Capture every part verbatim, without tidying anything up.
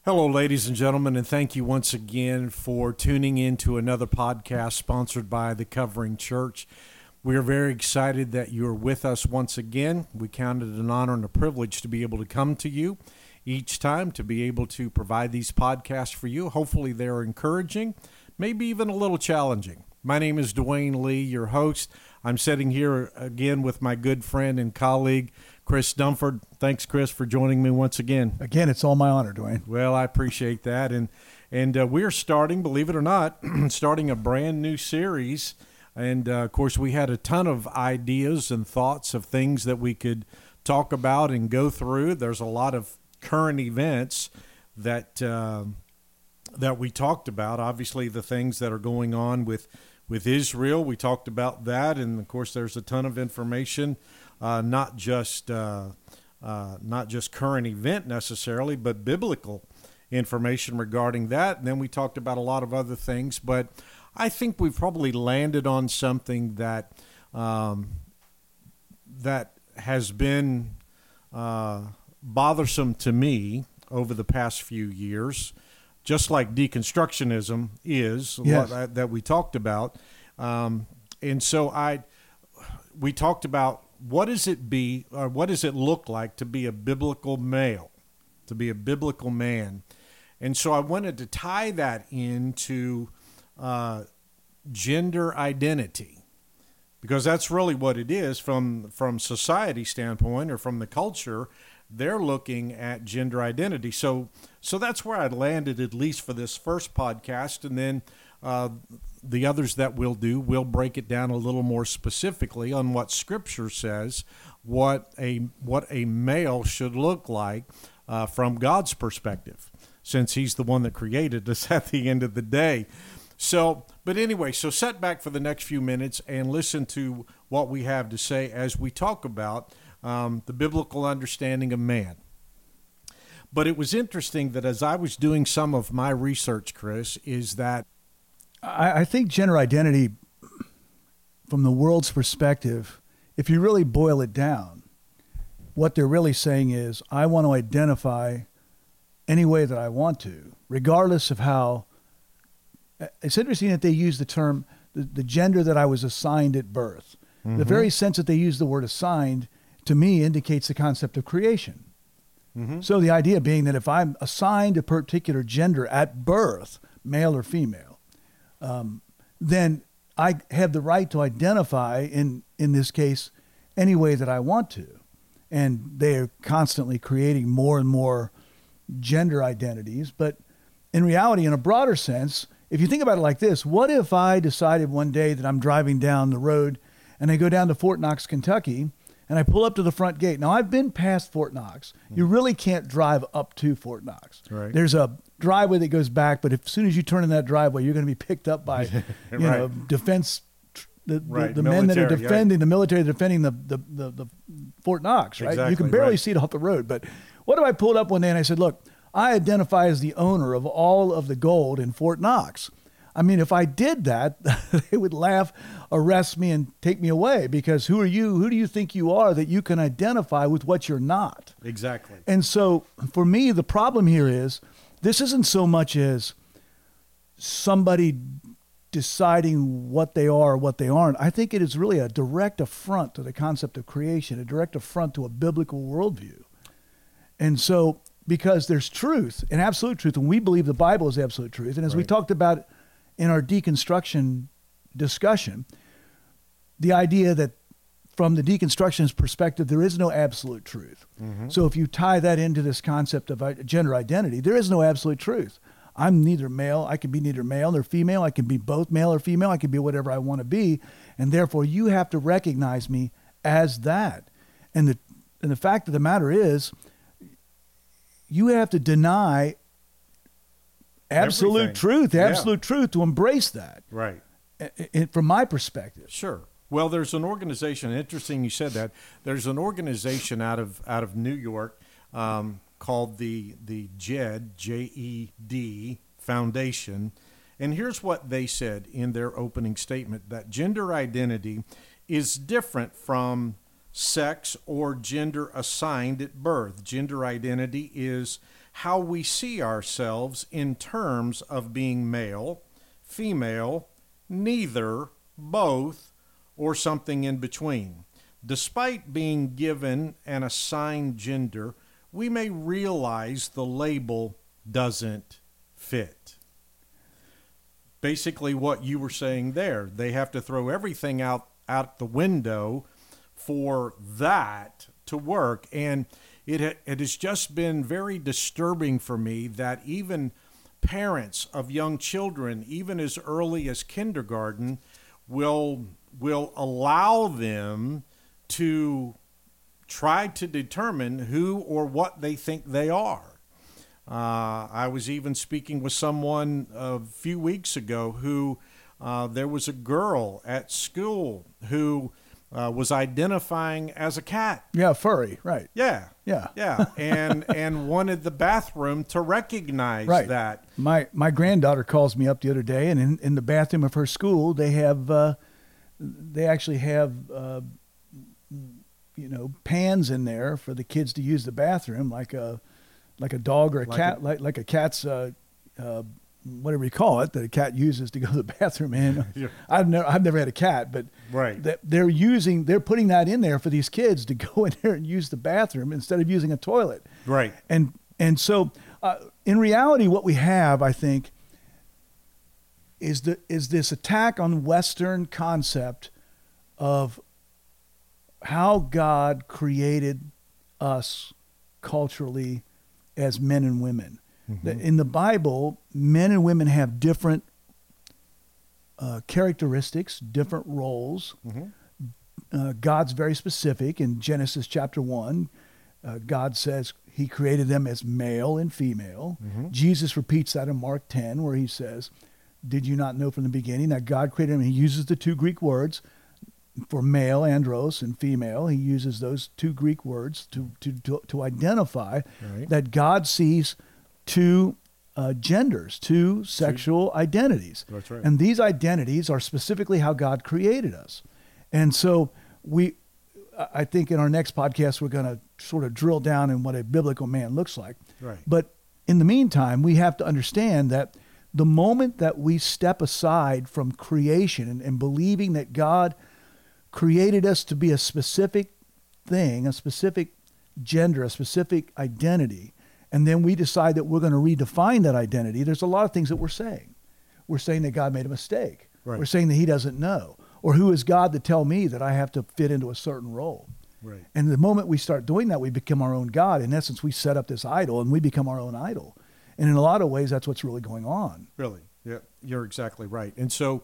Hello, ladies and gentlemen, and thank you once again for tuning in to another podcast sponsored by the Covering Church. We are very excited that you are with us once again. We count it an honor and a privilege to be able to come to you each time, to be able to provide these podcasts for you. Hopefully they're encouraging, maybe even a little challenging. My name is Dwayne Lee, your host. I'm sitting here again with my good friend and colleague, Chris Dunford. Thanks, Chris, for joining me once again. Again, it's all my honor, Dwayne. Well, I appreciate that. And and uh, we're starting, believe it or not, starting a brand new series. And, uh, of course, we had a ton of ideas and thoughts of things that we could talk about and go through. There's a lot of current events that uh, that we talked about. Obviously, the things that are going on with, with Israel, we talked about that. And, of course, there's a ton of information. Uh, not just uh, uh, not just current event necessarily, but biblical information regarding that. And then we talked about a lot of other things. But I think we've probably landed on something that um, that has been uh, bothersome to me over the past few years, just like deconstructionism is, yes. what, that we talked about. Um, and so I we talked about, what does it be, or what does it look like to be a biblical male, to be a biblical man? And so I wanted to tie that into uh, gender identity, because that's really what it is from from society standpoint, or from the culture. They're looking at gender identity. So so that's where I landed, at least for this first podcast, and then uh, the others that we'll do, we'll break it down a little more specifically on what Scripture says, what a what a male should look like uh, from God's perspective, since He's the one that created us at the end of the day. So, but anyway, so sit back for the next few minutes and listen to what we have to say as we talk about um, the biblical understanding of man. But it was interesting that as I was doing some of my research, Chris, is that I, I think gender identity, from the world's perspective, if you really boil it down, what they're really saying is, I want to identify any way that I want to, regardless of how. It's interesting that they use the term, the, the gender that I was assigned at birth. Mm-hmm. The very sense that they use the word assigned, to me, indicates the concept of creation. Mm-hmm. So the idea being that if I'm assigned a particular gender at birth, male or female, um, then I have the right to identify, in, in this case, any way that I want to. And they're constantly creating more and more gender identities. But in reality, in a broader sense, if you think about it like this, what if I decided one day that I'm driving down the road and I go down to Fort Knox, Kentucky, and I pull up to the front gate. Now, I've been past Fort Knox. You really can't drive up to Fort Knox. Right. There's a driveway that goes back, but if, as soon as you turn in that driveway, you're going to be picked up by, you right. know, defense, the, right. the, the men that are Military, defending, right. the military defending the, the, the, the Fort Knox, right? Exactly, you can barely right. see it off the road. But what if I pulled up one day and I said, look, I identify as the owner of all of the gold in Fort Knox. I mean, if I did that, they would laugh, arrest me, and take me away, because who are you? Who do you think you are that you can identify with what you're not? Exactly. And so for me, the problem here is this isn't so much as somebody deciding what they are or what they aren't. I think it is really a direct affront to the concept of creation, a direct affront to a biblical worldview. And so because there's truth, and absolute truth, and we believe the Bible is absolute truth, and as right. we talked about in our deconstruction discussion, the idea that from the deconstructionist perspective, there is no absolute truth. Mm-hmm. So if you tie that into this concept of gender identity, there is no absolute truth. I'm neither male, I can be neither male nor female, I can be both male or female, I can be whatever I want to be, and therefore you have to recognize me as that. And the and the fact of the matter is, you have to deny absolute Everything. truth, Yeah. absolute truth to embrace that. Right. I- I- from my perspective. Sure. Well, there's an organization, interesting you said that, there's an organization out of out of New York um, called the the JED, J E D Foundation. And here's what they said in their opening statement, that gender identity is different from sex or gender assigned at birth. Gender identity is how we see ourselves in terms of being male, female, neither, both, or something in between. Despite being given an assigned gender, we may realize the label doesn't fit. Basically what you were saying there, they have to throw everything out, out the window for that to work. And it, it has just been very disturbing for me that even parents of young children, even as early as kindergarten, will will allow them to try to determine who or what they think they are. Uh, I was even speaking with someone a few weeks ago who uh, there was a girl at school who uh, was identifying as a cat. Yeah, furry, right. Yeah. Yeah. Yeah. And and wanted the bathroom to recognize right. that. My my granddaughter calls me up the other day, and in, in the bathroom of her school, they have uh, they actually have uh, you know pans in there for the kids to use the bathroom, like a like a dog or a Like cat, a- like like a cat's uh, uh, whatever you call it that a cat uses to go to the bathroom in. Yeah. I've never I've never had a cat, but Right. that they're using they're putting that in there for these kids to go in there and use the bathroom instead of using a toilet. Right. And and so uh, in reality, what we have, I think, is the is this attack on Western concept of how God created us culturally as men and women. That in the Bible, men and women have different uh, characteristics, different roles. Mhm. Uh, God's very specific. In Genesis chapter one, uh, God says he created them as male and female. Mhm. Jesus repeats that in Mark ten, where he says, did you not know from the beginning that God created them? He uses the two Greek words for male, andros, and female. He uses those two Greek words to, to, to, to identify Right. that God sees two uh, genders, two sexual identities. That's right. And these identities are specifically how God created us. And so we, I think in our next podcast, we're going to sort of drill down in what a biblical man looks like. Right. But in the meantime, we have to understand that the moment that we step aside from creation and, and believing that God created us to be a specific thing, a specific gender, a specific identity, and then we decide that we're going to redefine that identity, there's a lot of things that we're saying. We're saying that God made a mistake. Right. We're saying that he doesn't know. Or who is God to tell me that I have to fit into a certain role? Right. And the moment we start doing that, we become our own God. In essence, we set up this idol and we become our own idol. And in a lot of ways, that's what's really going on. Really. Yeah, you're exactly right. And so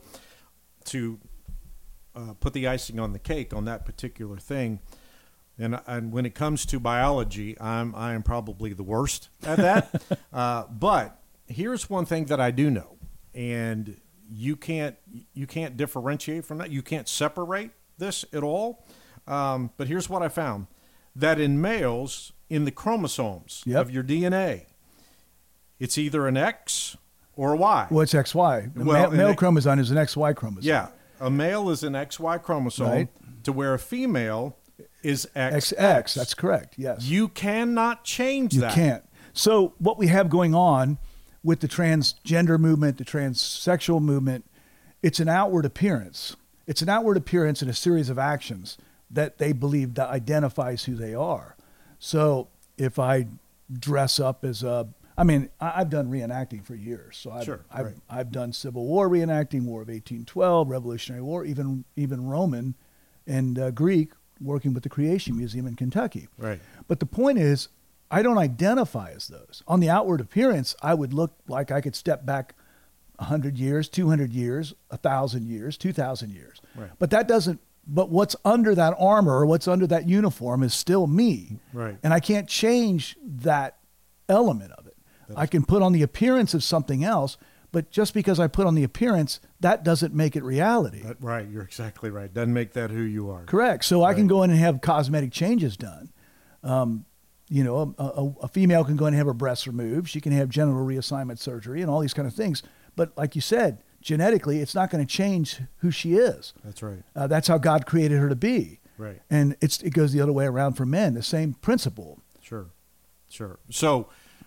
to uh, put the icing on the cake on that particular thing, and and when it comes to biology, I'm I am probably the worst at that. uh, but here's one thing that I do know, and you can't you can't differentiate from that. You can't separate this at all. Um, but here's what I found: that in males, in the chromosomes Yep. of your D N A, it's either an X or a Y. Well, it's X Y. The Well, male, and male they- chromosome is an X Y chromosome. Yeah, a male is an X Y chromosome, Right. to where a female is X X X. That's correct. Yes. You cannot change You that. can't. So what we have going on with the transgender movement, the transsexual movement, it's an outward appearance. It's an outward appearance in a series of actions that they believe that identifies who they are. So if I dress up as a, I mean, I- I've done reenacting for years. So I've, Sure, I've, right. I've done Civil War reenacting, War of eighteen twelve, Revolutionary War, even even Roman and uh, Greek, working with the Creation Museum in Kentucky. Right. But the point is, I don't identify as those. On the outward appearance, I would look like I could step back one hundred years, two hundred years, one thousand years, two thousand years. Right. But that doesn't, but what's under that armor or what's under that uniform is still me. Right. And I can't change that element of it. I can put on the appearance of something else, but just because I put on the appearance, that doesn't make it reality. That- right. You're exactly right. Doesn't make that who you are. Correct. So I can Right. go in and have cosmetic changes done. Um, you know, a, a, a female can go in and have her breasts removed. She can have genital reassignment surgery and all these kind of things. But like you said, genetically, it's not going to change who she is. That's right. Uh, that's how God created her to be. Right. And it's it goes the other way around for men. The same principle. Sure. Sure. So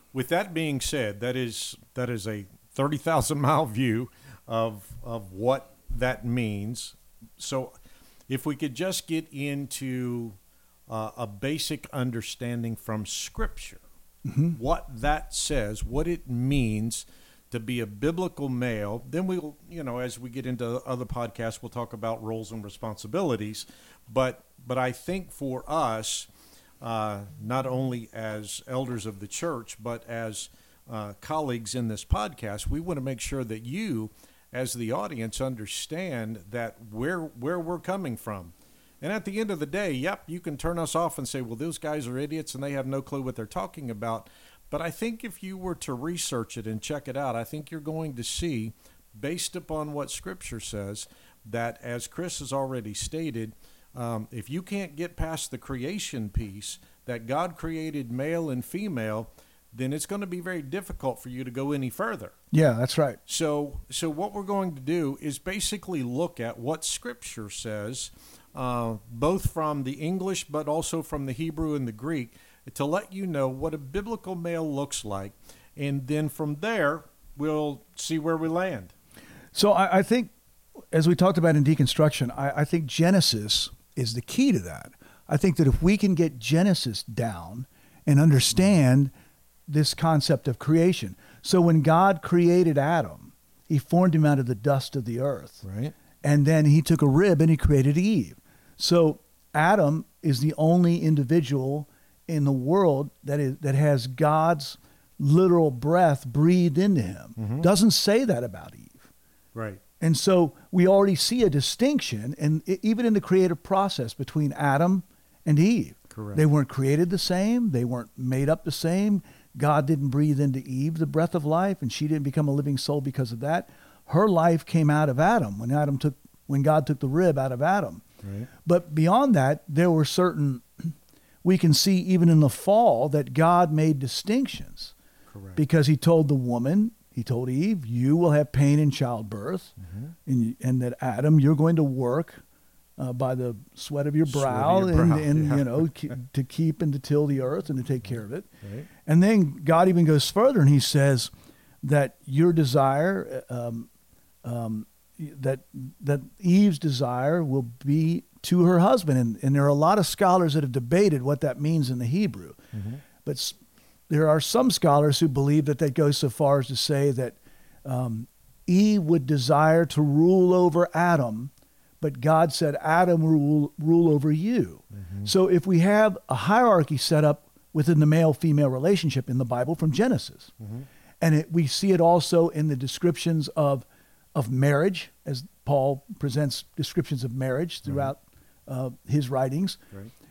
with that being said, that is that is a thirty thousand mile view of of what that means. So if we could just get into uh, a basic understanding from Scripture, mm-hmm. what that says, what it means to be a biblical male, then we'll, you know, as we get into other podcasts, we'll talk about roles and responsibilities. But but I think for us, uh, not only as elders of the church, but as uh, colleagues in this podcast, we want to make sure that you, as the audience, understand that where where we're coming from. And at the end of the day, yep, you can turn us off and say, well, those guys are idiots and they have no clue what they're talking about. But I think if you were to research it and check it out, I think you're going to see, based upon what Scripture says, that as Chris has already stated, um, if you can't get past the creation piece, that God created male and female, then it's going to be very difficult for you to go any further. Yeah, that's right. So, so what we're going to do is basically look at what Scripture says, uh, both from the English but also from the Hebrew and the Greek, to let you know what a biblical male looks like. And then from there, we'll see where we land. So I, I think, as we talked about in deconstruction, I, I think Genesis is the key to that. I think that if we can get Genesis down and understand this concept of creation. So when God created Adam, he formed him out of the dust of the earth. Right. And then he took a rib and he created Eve. So Adam is the only individual in the world that is that has God's literal breath breathed into him. Mm-hmm. Doesn't say that about Eve. Right. And so we already see a distinction, and even in the creative process, between Adam and Eve. Correct. They weren't created the same. They weren't made up the same. God didn't breathe into Eve the breath of life, and she didn't become a living soul because of that. Her life came out of Adam when Adam took when God took the rib out of Adam. Right. But beyond that, there were certain. We can see even in the fall that God made distinctions. Correct. Because he told the woman, he told Eve, you will have pain in childbirth, mm-hmm. and, and that Adam, you're going to work uh, by the sweat of your brow, of your brow. and, and yeah. you know, ke- to keep and to till the earth and to take care of it. Right. And then God even goes further and he says that your desire, um, um, that that Eve's desire will be to her husband. And, and there are a lot of scholars that have debated what that means in the Hebrew. Mm-hmm. But s- there are some scholars who believe that that goes so far as to say that um, Eve would desire to rule over Adam, but God said Adam will rule, rule over you. Mm-hmm. So if we have a hierarchy set up within the male-female relationship in the Bible from Genesis, mm-hmm. and it, we see it also in the descriptions of of marriage, as Paul presents descriptions of marriage throughout right. uh, his writings.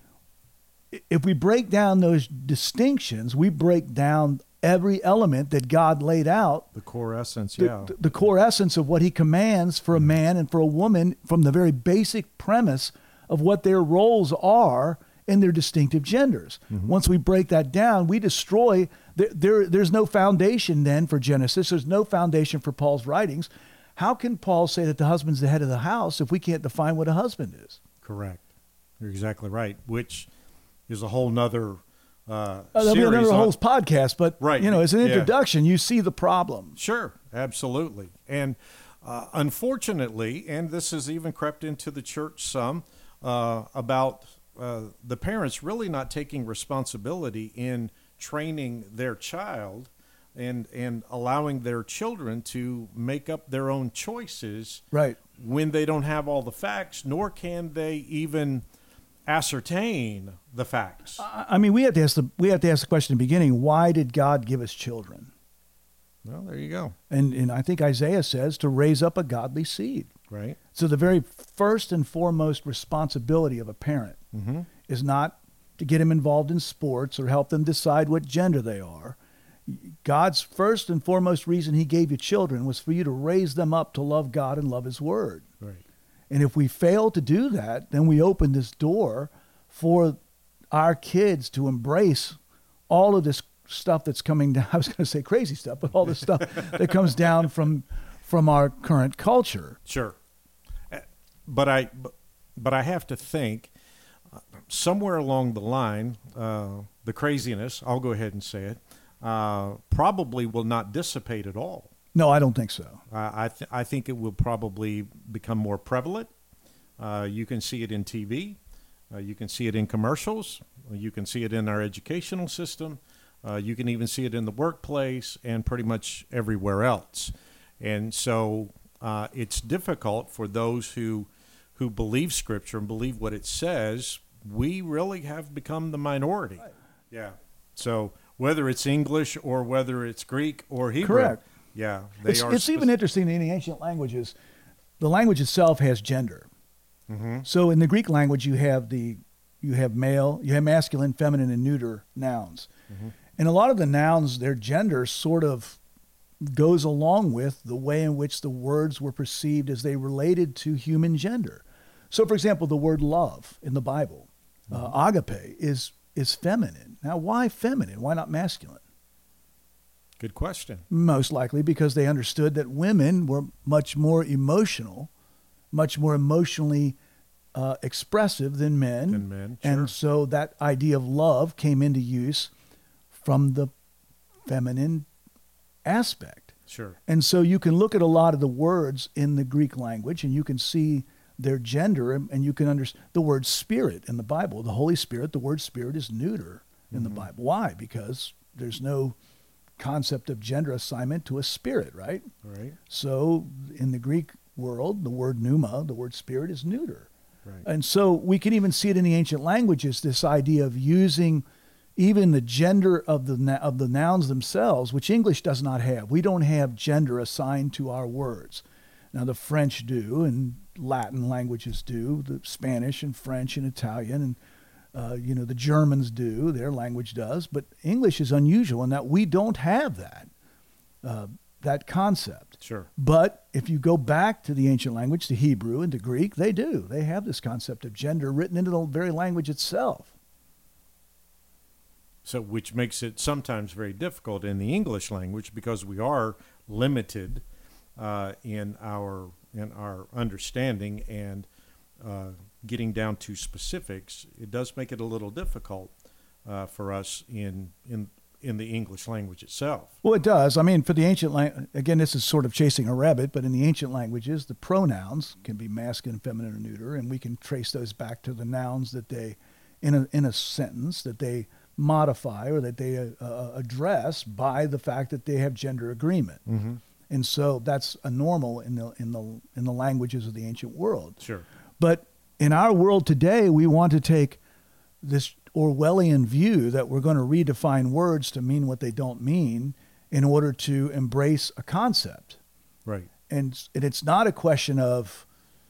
Right. If we break down those distinctions, we break down every element that God laid out. The core essence, the, yeah. The, the core essence of what he commands for a man and for a woman from the very basic premise of what their roles are in their distinctive genders. Mm-hmm. Once we break that down, we destroy, there, there, there's no foundation then for Genesis. There's no foundation for Paul's writings. How can Paul say that the husband's the head of the house if we can't define what a husband is? Correct. You're exactly right, which is a whole nother uh, uh, That'll be another on, whole podcast, but right. you know, as an yeah. introduction, you see the problem. Sure, absolutely. And uh, unfortunately, and this has even crept into the church some, uh, about uh, the parents really not taking responsibility in training their child and and allowing their children to make up their own choices, right, when they don't have all the facts, nor can they even ascertain the facts. I mean, we have to ask the we have to ask the question in the beginning: why did God give us children? Well, there you go. And and I think Isaiah says to raise up a godly seed. Right. So the very first and foremost responsibility of a parent mm-hmm. is not to get them involved in sports or help them decide what gender they are. God's first and foremost reason he gave you children was for you to raise them up to love God and love his word. Right. And if we fail to do that, then we open this door for our kids to embrace all of this stuff that's coming down. I was going to say crazy stuff, but all this stuff that comes down from from our current culture. Sure. But I, but I have to think somewhere along the line, uh, the craziness, I'll go ahead and say it, uh, probably will not dissipate at all. No, I don't think so. Uh, I, th- I think it will probably become more prevalent. Uh, you can see it in T V. Uh, you can see it in commercials. You can see it in our educational system. Uh, you can even see it in the workplace and pretty much everywhere else. And so uh, it's difficult for those who who believe Scripture and believe what it says. We really have become the minority. Right. Yeah. So whether it's English or whether it's Greek or Hebrew. Correct. Yeah. They It's, are it's even interesting in the ancient languages, the language itself has gender. Mm-hmm. So in the Greek language, you have the you have male, you have masculine, feminine, and neuter nouns. Mm-hmm. And a lot of the nouns, their gender sort of goes along with the way in which the words were perceived as they related to human gender. So, for example, the word love in the Bible, Mm-hmm. uh, agape, is is feminine. Now, why feminine? Why not masculine? Good question. Most likely because they understood that women were much more emotional, much more emotionally uh, expressive than men. Than men, sure. And so that idea of love came into use from the feminine aspect. Sure. And so you can look at a lot of the words in the Greek language and you can see their gender, and, and you can understand the word spirit in the Bible. The Holy Spirit, the word spirit is neuter in Mm-hmm. the Bible. Why? Because there's no concept of gender assignment to a spirit, right? Right. So in the Greek world, the word pneuma, the word spirit, is neuter. Right. And so we can even see it in the ancient languages, this idea of using even the gender of the na- of the nouns themselves, which English does not have. We don't have gender assigned to our words. Now the French do, and Latin languages do, the Spanish and French and Italian, and uh, you know the Germans do, their language does. But English is unusual in that we don't have that uh, that concept. Sure. But if you go back to the ancient language, to Hebrew and to Greek, they do. They have this concept of gender written into the very language itself. So, which makes it sometimes very difficult in the English language because we are limited uh, in our in our understanding and uh, getting down to specifics. It does make it a little difficult uh, for us in in in the English language itself. Well, it does. I mean, for the ancient lang- again, this is sort of chasing a rabbit, but in the ancient languages, the pronouns can be masculine, feminine, or neuter, and we can trace those back to the nouns that they, in a in a sentence, that they modify or that they uh, address by the fact that they have gender agreement. Mm-hmm. And so that's a normal in the in the in the languages of the ancient world. Sure. But in our world today, we want to take this Orwellian view that we're going to redefine words to mean what they don't mean in order to embrace a concept. Right. And, and it's not a question of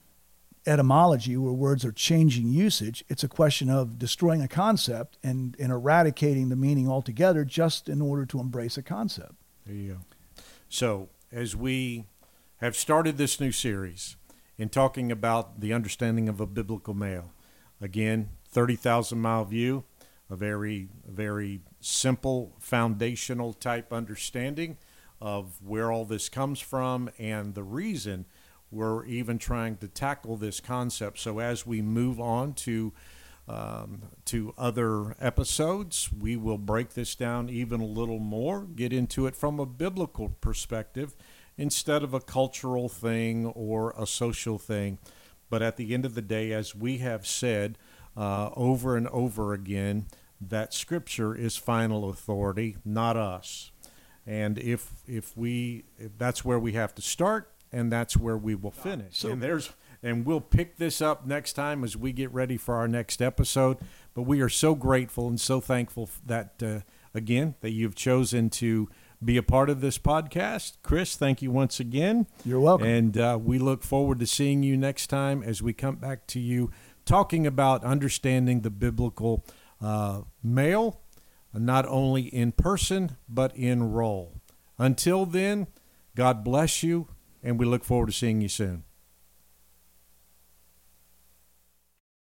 etymology where words are changing usage. It's a question of destroying a concept and, and eradicating the meaning altogether just in order to embrace a concept. There you go. So, as we have started this new series in talking about the understanding of a biblical male, again, thirty thousand mile view, a very, very simple foundational type understanding of where all this comes from and the reason we're even trying to tackle this concept. So as we move on to um, to other episodes, we will break this down even a little more, get into it from a biblical perspective instead of a cultural thing or a social thing. But at the end of the day, as we have said uh, over and over again, that Scripture is final authority, not us. And if if we if that's where we have to start, and that's where we will finish. So, and there's and we'll pick this up next time as we get ready for our next episode. But we are so grateful and so thankful that uh, again that you've chosen to be a part of this podcast. Chris, thank you once again. You're welcome. And uh, we look forward to seeing you next time as we come back to you talking about understanding the biblical uh, male, not only in person but in role. Until then, God bless you, and we look forward to seeing you soon.